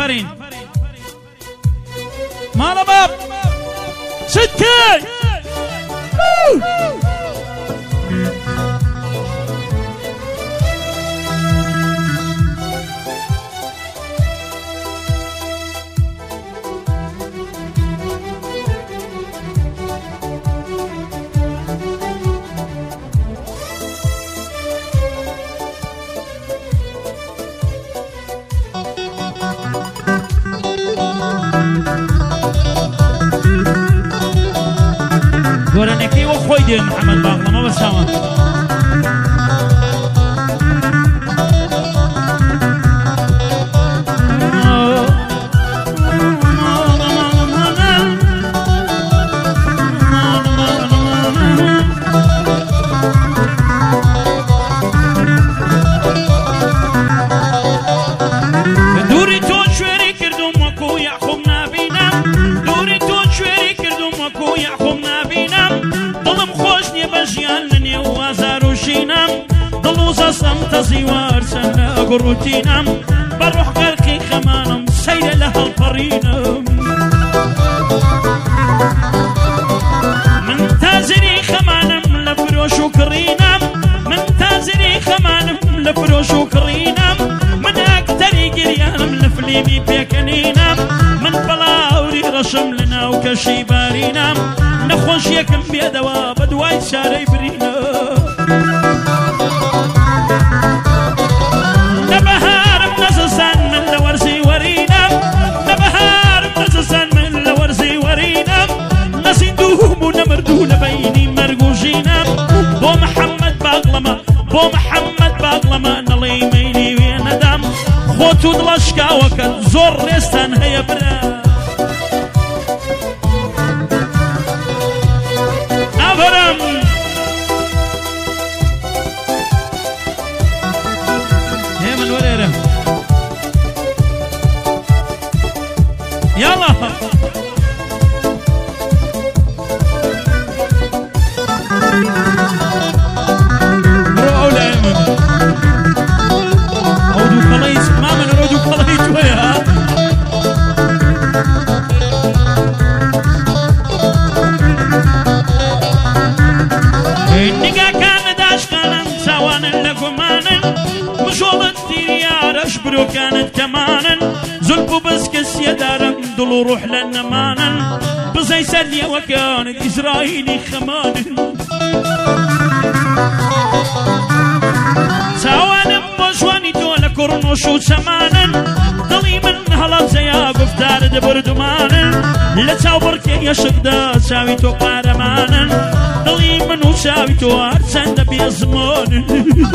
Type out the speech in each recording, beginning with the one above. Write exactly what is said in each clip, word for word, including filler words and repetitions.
آفرین مالا باب ستكي گۆرانەکەی وە خۆی دێ محەممەد باغڵەمە بەساوە دووری تۆ شوێری کردوم وەکو یعقوب نابینم دووری تۆ شوێری کردوم وەکو یعقوب نابینم دڵم خۆش نییە بە ژیان لە نێو وازار و شینم دڵ و زەستەم تەزیوار چەند لە گوڕوتینم بە ڕوح گەرقی خەمانم سەیرە لە هەڵپەڕینم من تازری خەمانم لە فرۆش و کڕینم من تازری خەمانم لە فرۆش و کڕینم من ئەکتەری گریانم لە فلیمی پێکەنینم من بەڵاوری ڕەشم لە ناو کەشی بارینم نەخۆشیەکم بێدەوە بە دوای چارەی برینە نەبەهارم نەزستان من لە وەرزی وەرینم نەبەهارم نەزستان من لە وەرزی وەرینم نەزیندوم و نەمردوو لە بەینی مەرگ و ژینم بۆ محەممەد باغڵەمە بۆ محەممەد باغڵەمە نەڵێی مەیلی وێ نەدام خۆت و دڵە شکاوەکە زۆر ڕێستان هەیە برا ئافرەم هێ من وەرێرە یاڵا بڕۆ ئەو لایە من ئەو دوو کەڵەی ما من ڕۆ دوو کەڵەی توێە نگاکانە داشکانن چاوانن لە گومانن مژۆڵت تیریارەش برۆکانت کەمانن زولف و بەسکەسیە دارم دڵ و ڕوح لە نەمانن بزەی سەر لێوەکانت ئیزرائیلی خەمانن چاوانم بۆ ژوانی تۆ لە کوڕنۆش و چەمانن دڵی من هەڵەجەیە گفتارت بردومانن لە چاوبڕکێ یەشکدا چاوی تۆ قارەمانن دڵی من و چاوی تۆ هەرچەندە بێزمانن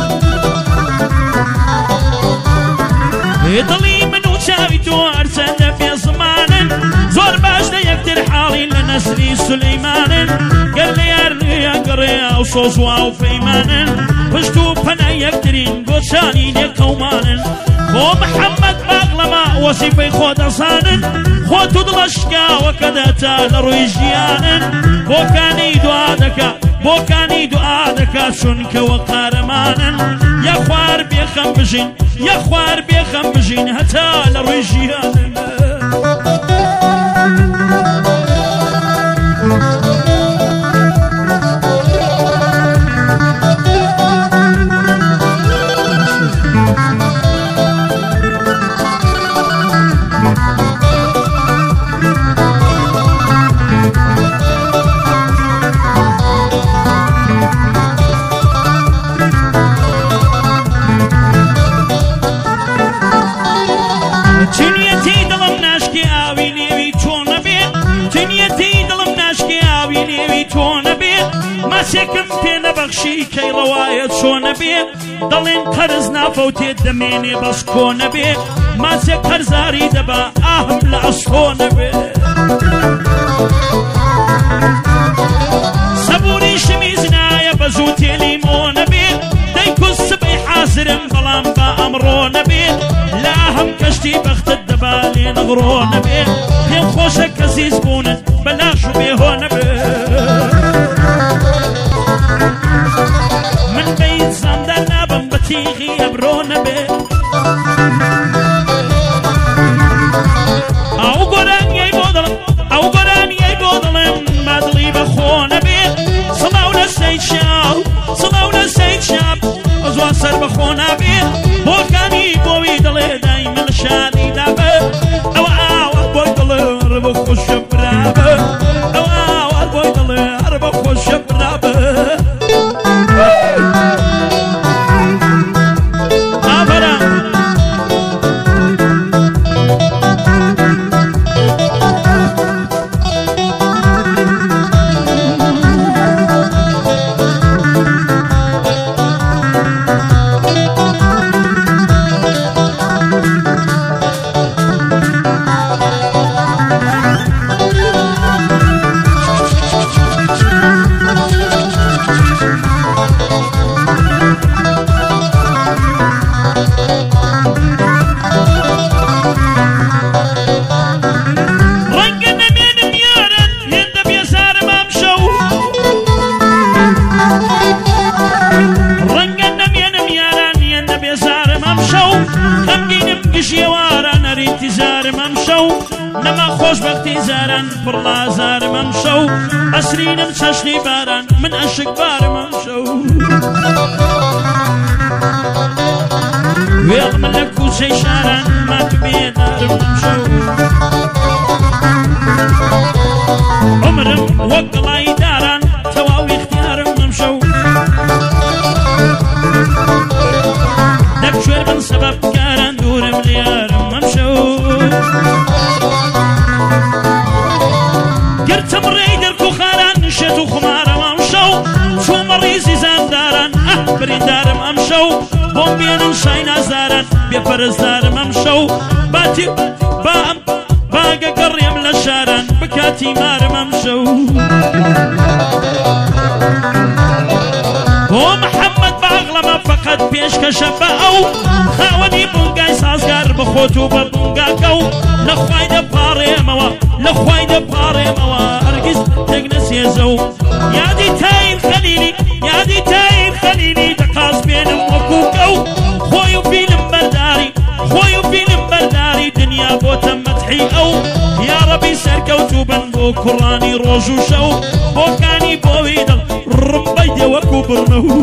دڵی من و چاوی تۆ هەرچەندە بێزمانن زۆر باش لە یەکتر حاڵی لە نەسری سولەیمانن گەر لە یارنەیە گەڕێیا و سۆزوا و فەیمانن پشت و پەنە یەکترین گۆچانی لێ قەومانن بۆ محەممەد باغڵەمە وەسیفەی خۆ دەزانن خۆت و دڵە شکاوەکە دەتا لە ڕووی ژیانن بۆکانی دوا دەکا بۆکانی دوعا دەکا چونکەوە قارەمانن یا خوار بێخەم بژین یا خوار بێخەم بژین هەتا لە ڕووی ژیانن ماسێکم پێ نەبەخشی کەی ڕەوایەت چۆنە بێ دەڵێن قەرز نافەوتێت دەمێنێ بەس کۆنە بێ ماسێک هەرزاری دەبا ئاهم لە ئەسخۆنە بێ سەبووری شمی زنایە بە زوو تێلی مۆنە بێ دەیکوس سبەی حازرم بەڵام با ئەمڕۆ نەبێ لا هەم کەشتی بەختت دەبا لێ نەغڕۆ نەبێ پێم خۆشە کەزیز بوونت بەلاش و بێهۆ نەبێ من بەیت زەمدە نابم بە تیغی ئەبرۆ نەبێ سەر بەخۆ نابێ بۆکانی بۆوی دڵێ دایمە لە شادی دابە ئەوە ئاوات بۆی دڵێ هەر بە خۆشە برابە ئەوە ئاوات بۆی دڵێ هەر بە خۆشە برابە خۆشبەختی زاران پڕڵا زارم ئەم شەو ئەسرینم چەشنی باران من ئەشک بارم ئەم شەو وێڵم لە کوچەی شاران مات بێدارم ئەم شەو عمرم وەک گڵای داران تەواوی اختیارم ئەم شەو دەکوێر بن سەبەب کاران دوورم لیارم ئەم شەو گرتم ڕێی دەرک و خاران نشێت و خمارم ئەم شەو چوومە ڕیزی زانداران ئەه بریندارم ئەم شەو بۆم بێنن شای نازاران بێپەرستارم ئەم شەو باتی با ئەم باگە گەڕێم لە شاران بکاتی مارم ئەم شەو بۆ محەممەد باغڵەمە فەقەت پێشکەشە بە ئەو خاوەنی بنگای سازگار بخۆت و بە بنگاکە و لە خوای دەپاڕێمەوە لە خوای دەپاڕێمەوە هەرگیز تێک نەسێزە و یادی تاین خەلیلی یادی تاین خەلیلی دەقاس بێنم وەکوکە و خۆی و فیلم بەرداری خۆی و فیلم بەرداری دنیا بۆتە مەدحی ئەو یا ڕەبی سەرکەوتوو بن بۆ کوڕانی ڕۆژ و شەو بۆکانی بۆوی دڵ ڕمبەی دێ وەکو بڕنە و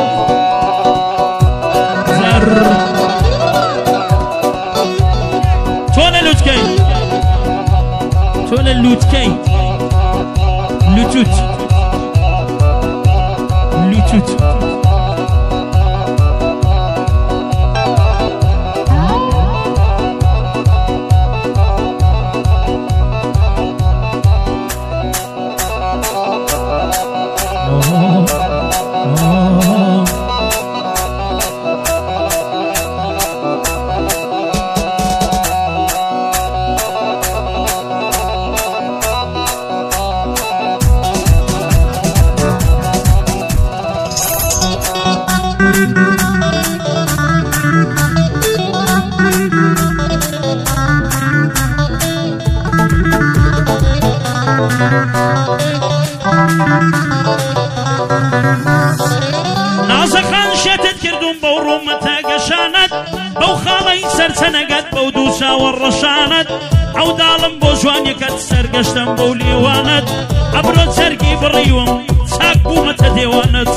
تۆ لە لوتکەی تۆ لە لوتکەی لوتوت لوتوت نازەخان شێتت کردوم بەو ڕوومەتە گەشانت بەو خاڵەی سەرچەنەگەت بەو دوو چاوە ڕەشانت ئەو داڵم بۆ جوانیەکەت سەرگەشتم بەو لێوانت ئەبرۆ چەرگی بڕیوم چاک بوومەتە دێوانت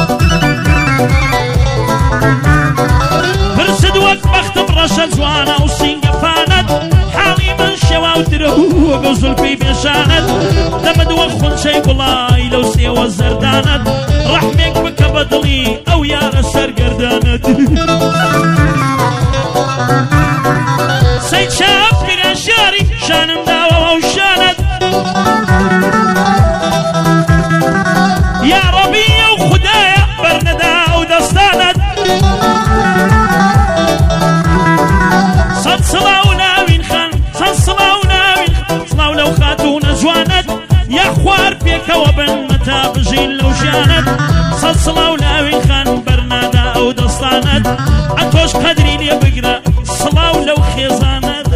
پرسد وەک بەختم ڕەشە جوانە و سینگەفانت حاڵی من شێواوترە وەگە زولفی بێشانت دەمەدوە خونچەی گوڵای لەو سێوە زەردانت ڕەحمێک بکە بە دڵی ئەو یارە سەرگەردانت سەی چاپ پیرەشاری شانم داوە ئەو شانت یا ڕەبی ئەو خودایە بەرنەدا ئەو دەستانت سەد سڵاو ناوین خان سەد سڵاو ناوین سڵاو لەو خاتوونە جوانت یا خوار پێکەوە بن مەتا بژین لەو ژیانت سەد سڵاو ناوین خان بەرنادا ئەو دەستانت ئەتۆش قەدری لێ بگرە سڵاو لەو خێزانت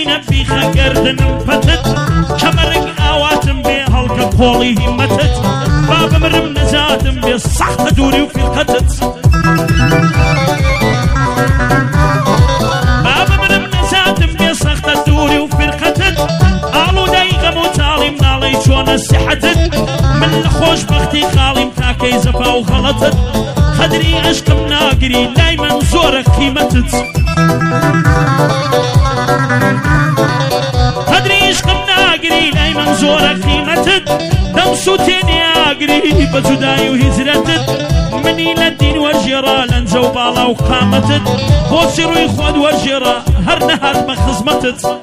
نبي خقردن فتت كمرق آواتم بي هلك قولي همتت باب مرم نزاتم بي الصحة دوري وفي القتت باب مرم نزاتم بي صحة دوري وفي القتت قالوا دايغم وتالي منالي شون السحتت من لخوش بختي خالي متاكي زفا وغلطت قدري عشقم ناقري دايما زورك قيمتت قدري عشقم ناقري دايما زورك قيمتت دم سوتيني اقري بجداي وهجرتت مني للدين والجرا لنزو بالا وقامتت بوسيرو يخوض والجرا هر نهار بخزمتت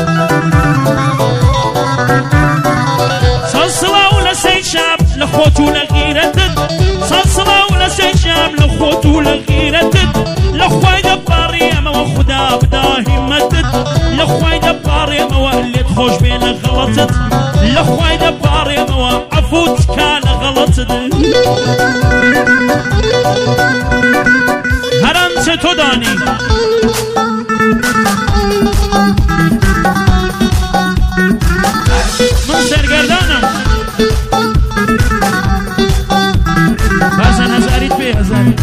صلصلا ولا سي شاب لخوت ولا غيرتت صلصلا ولا سي شاب لخوت ولا غيرتت لخواي دباري اما وخدا بدا همتت لخواي دباري اما واللي تخوش بين غلطت لخواي دباري اما عفوت كان غلطت هرم ستو داني من سرگردانم بازن هزاریت بی هزاریت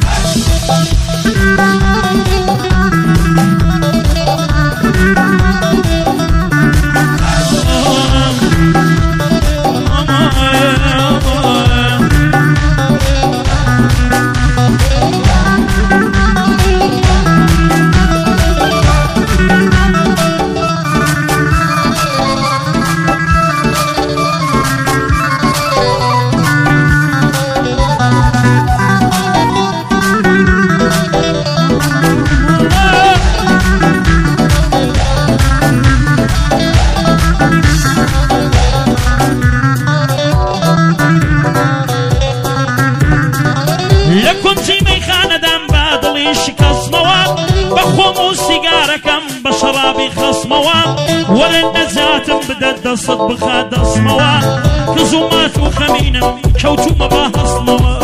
بشرابي خصموا ولا النزاتم بدد الصد بخاد الصموا كزومات وخمينم كوتو مباه الصموا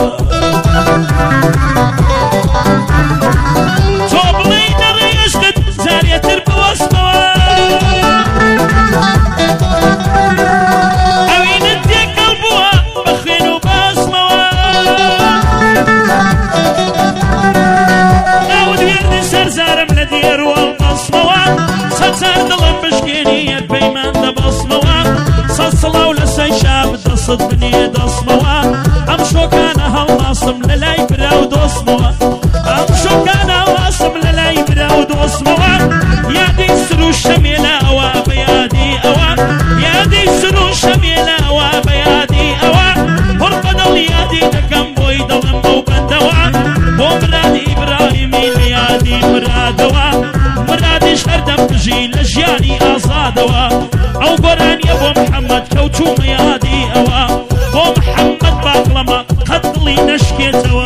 توبلين الريشقد زارية تربو الصموا اوين الديك قلبوا بخينو باسموا ناود ويرد سرزارم لدير والمصموا سر دلم بشكيني بيمان دبصموا صلصلا ولا سي شاب دصد بني دصموا امشو كان هالناصم للاي براو دصموا امشو كان هالناصم للاي براو دصموا يا دي سرو شميلة اوا بيادي اوا يا دي سرو شميلة اوا بيادي اوا هرقدل يا دي دكم بوي دلم بو بندوا بو مراد ابراهيمي ليادي مرادوا مرادي شردم بجي لجياني آزادوا او براني ابو محمد كوتو ميادي اوا بو محمد باقلما قتلي نشكيتوا